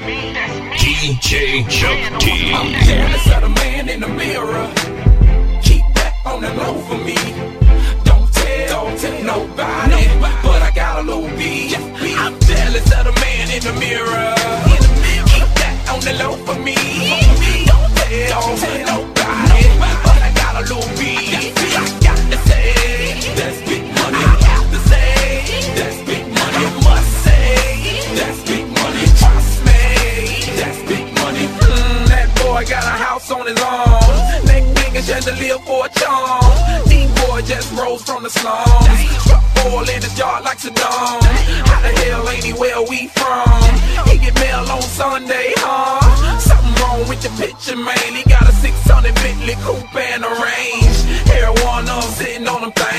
DJ Chuck T. I'm jealous of the man in the mirror. Keep that on the low for me. Don't tell nobody, but I got a little beef. I'm jealous of the man in the mirror. Keep that on the low for me. Don't tell nobody, but I got a little beef. I got to say, that's big money. I have to say, that's big money. I must say, that's big money. Trust me, that's big money. That boy got a house on his own. Neck big and chandelier for a charm. D-boy just rose from the slums. Struck oil in his yard like Saddam. How the hell ain't he where we from? He get mail on Sunday, huh? Something wrong with the picture, man. He got a 600 Bentley coupe and a range. Every one of them sitting on them things.